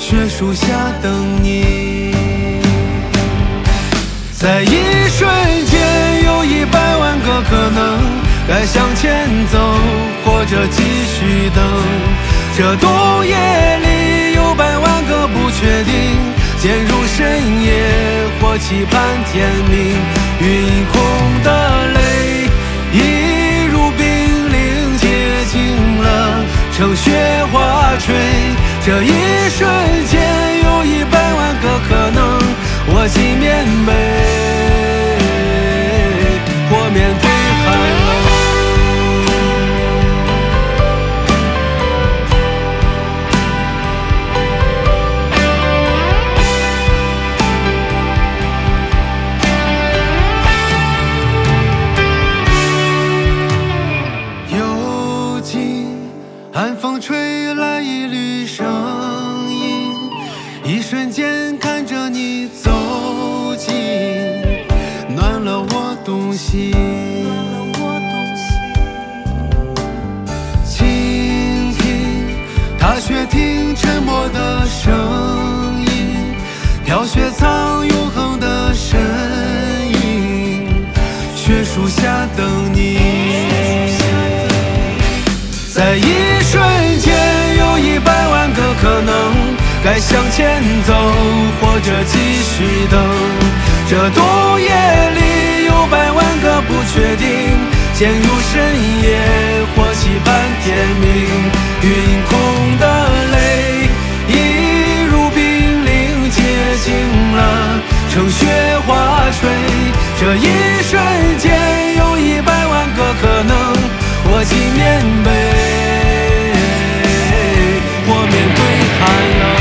雪树下等你。在一瞬间有100万个可能，该向前走或者继续等。这冬夜里有100万个不确定，渐入深夜或期盼天明。云空的泪一如冰凌接近了，乘雪花吹。这一瞬间有100万个可能，我既面对或面对寒冷。幽静，寒风吹来一缕声音，一瞬间看着你走近，暖了我动心。倾听踏雪听沉默的声音，飘雪藏永恒的身影，雪树下等你。在一瞬间有100万个可能，该向前走或者继续等。这冬夜里有100万个不确定，渐入深夜或期盼天明。云空的泪一如冰凌接近了，乘雪花吹。这一瞬间有100万个可能，我既面对或面对寒冷。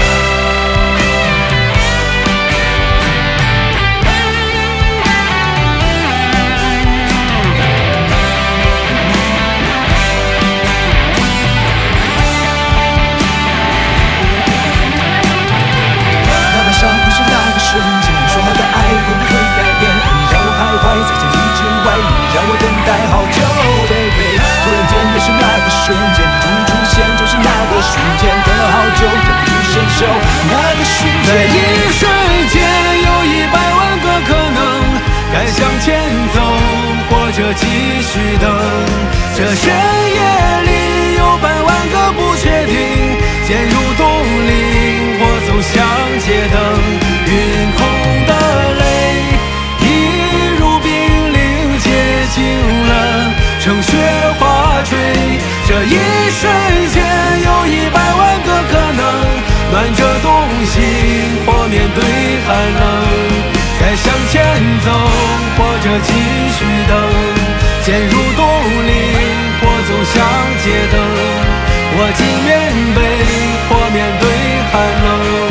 那个伤不是那个瞬间，说好的爱会不会改变？你让我徘徊在千里之外，你让我等待好久 baby。 突然间也是那个瞬间，你终于出现，就是那个瞬间，等了好久，感同身受那个瞬间。 在一瞬间有100万个可能，该向前走或者继续等。这深夜里有100万个不确定，渐入冬林或走向街灯。云空的泪一如冰凌接近了，乘雪花吹。这一瞬间有100万个可能，暖着冬心或面对寒冷。该向前走或者继续等，渐入冬林或走向街灯。我既面对或面对寒冷。